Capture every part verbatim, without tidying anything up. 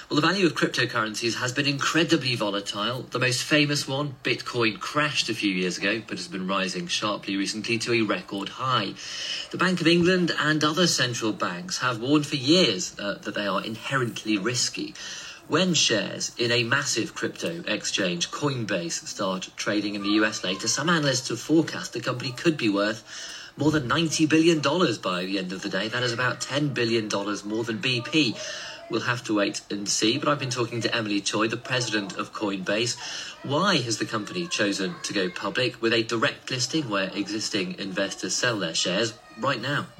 Well, the value of cryptocurrencies has been incredibly volatile. The most famous one, Bitcoin, crashed a few years ago, but has been rising sharply recently to a record high. The Bank of England and other central banks have warned for years uh, that they are inherently risky. When shares in a massive crypto exchange, Coinbase, start trading in the U S later, some analysts have forecast the company could be worth more than ninety billion dollars by the end of the day. That is about ten billion dollars more than B P. We'll have to wait and see, but I've been talking to Emily Choi, the president of Coinbase. Why has the company chosen to go public with a direct listing where existing investors sell their shares right now?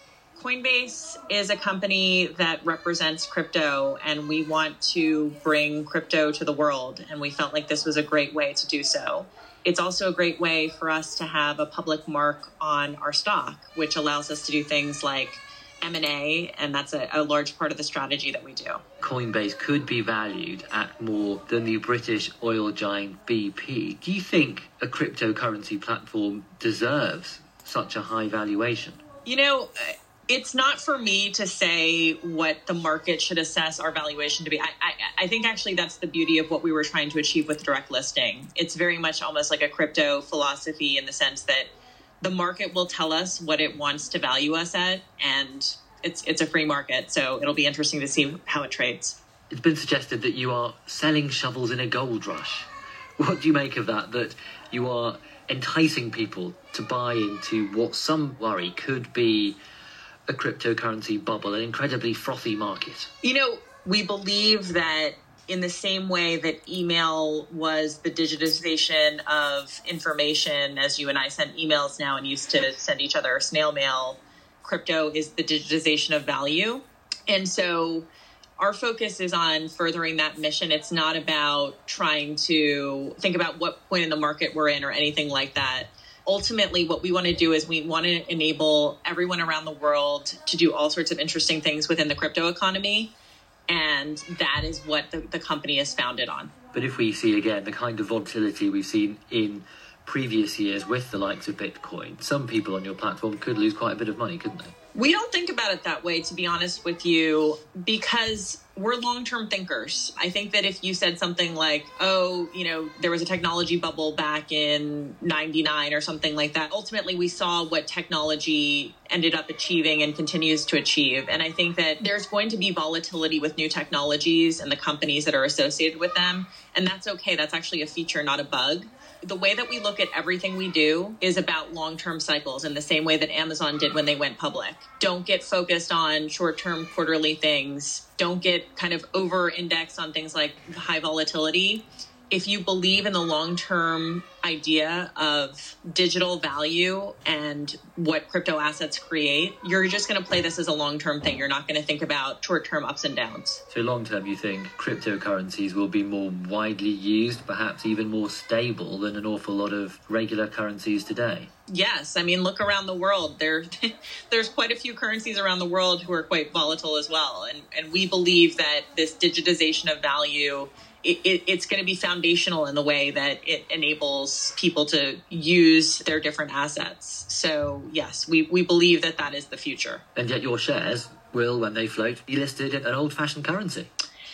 Coinbase is a company that represents crypto, and we want to bring crypto to the world, and we felt like this was a great way to do so. It's also a great way for us to have a public mark on our stock, which allows us to do things like M and A, and that's a, a large part of the strategy that we do. Coinbase could be valued at more than the British oil giant B P. Do you think a cryptocurrency platform deserves such a high valuation? You know, it's not for me to say what the market should assess our valuation to be. I, I, I think actually that's the beauty of what we were trying to achieve with direct listing. It's very much almost like a crypto philosophy in the sense that the market will tell us what it wants to value us at, and it's it's a free market, so it'll be interesting to see how it trades. It's been suggested that you are selling shovels in a gold rush. What do you make of that, that you are enticing people to buy into what some worry could be a cryptocurrency bubble, an incredibly frothy market? You know, we believe that in the same way that email was the digitization of information, as you and I send emails now and used to send each other snail mail, crypto is the digitization of value. And so our focus is on furthering that mission. It's not about trying to think about what point in the market we're in or anything like that. Ultimately, what we want to do is we want to enable everyone around the world to do all sorts of interesting things within the crypto economy. And that is what the, the company is founded on. But if we see, again, the kind of volatility we've seen in previous years with the likes of Bitcoin, some people on your platform could lose quite a bit of money, couldn't they? We don't think about it that way, to be honest with you, because we're long-term thinkers. I think that if you said something like, oh, you know, there was a technology bubble back in ninety-nine or something like that, ultimately we saw what technology ended up achieving and continues to achieve. And I think that there's going to be volatility with new technologies and the companies that are associated with them. And that's okay. That's actually a feature, not a bug. The way that we look at everything we do is about long-term cycles in the same way that Amazon did when they went public. Don't get focused on short-term quarterly things. Don't get kind of over-indexed on things like high volatility. If you believe in the long-term idea of digital value and what crypto assets create, you're just going to play this as a long-term thing. You're not going to think about short-term ups and downs. So long-term, you think cryptocurrencies will be more widely used, perhaps even more stable than an awful lot of regular currencies today? Yes. I mean, look around the world. There, there's quite a few currencies around the world who are quite volatile as well. And, and we believe that this digitization of value, It, it, it's going to be foundational in the way that it enables people to use their different assets. So, yes, we, we believe that that is the future. And yet your shares will, when they float, be listed in an old-fashioned currency.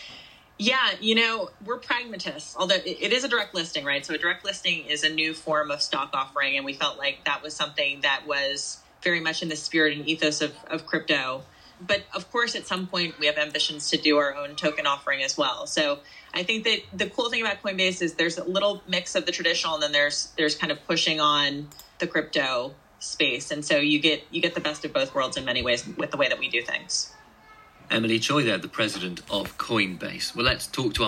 Yeah, you know, we're pragmatists, although it, it is a direct listing, right? So a direct listing is a new form of stock offering, and we felt like that was something that was very much in the spirit and ethos of, of crypto. But of course, at some point, we have ambitions to do our own token offering as well. So I think that the cool thing about Coinbase is there's a little mix of the traditional, and then there's there's kind of pushing on the crypto space. And so you get you get the best of both worlds in many ways with the way that we do things. Emily Choi there, the president of Coinbase. Well, let's talk to